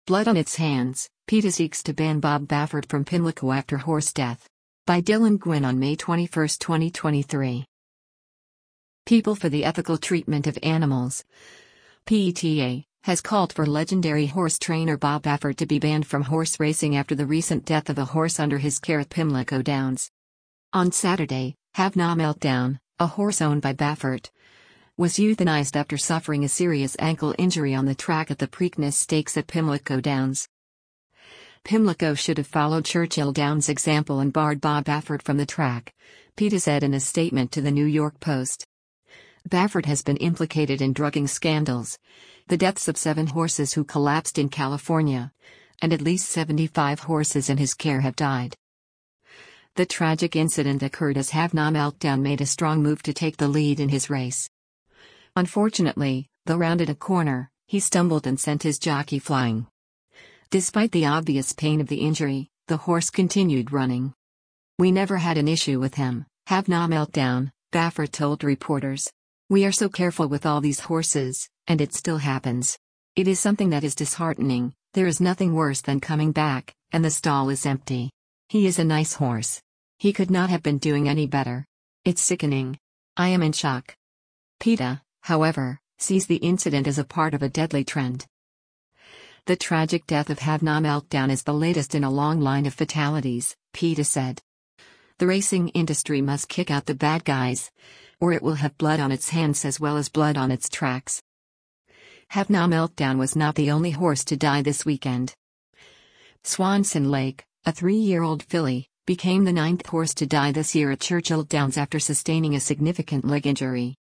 Blood on its hands, PETA seeks to ban Bob Baffert from Pimlico after horse death. By Dylan Gwynn on May 21, 2023. People for the Ethical Treatment of Animals, PETA, has called for legendary horse trainer Bob Baffert to be banned from horse racing after the recent death of a horse under his care at Pimlico Downs. On Saturday, Have Na Meltdown, a horse owned by Baffert, was euthanized after suffering a serious ankle injury on the track at the Preakness Stakes at Pimlico Downs. Pimlico should have followed Churchill Downs' example and barred Bob Baffert from the track, PETA said in a statement to the New York Post. Baffert has been implicated in drugging scandals, the deaths of 7 horses who collapsed in California, and at least 75 horses in his care have died. The tragic incident occurred as Have Na Meltdown made a strong move to take the lead in his race. Unfortunately, though rounded a corner, he stumbled and sent his jockey flying. Despite the obvious pain of the injury, the horse continued running. "We never had an issue with him," Have Na Meltdown, Baffert told reporters. "We are so careful with all these horses, and it still happens. It is something that is disheartening. There is nothing worse than coming back, and the stall is empty. He is a nice horse. He could not have been doing any better. It's sickening. I am in shock." PETA, however, sees the incident as a part of a deadly trend. The tragic death of Have Na Meltdown is the latest in a long line of fatalities, PETA said. The racing industry must kick out the bad guys, or it will have blood on its hands as well as blood on its tracks. Have Na Meltdown was not the only horse to die this weekend. Swanson Lake, a 3-year-old filly, became the 9th horse to die this year at Churchill Downs after sustaining a significant leg injury.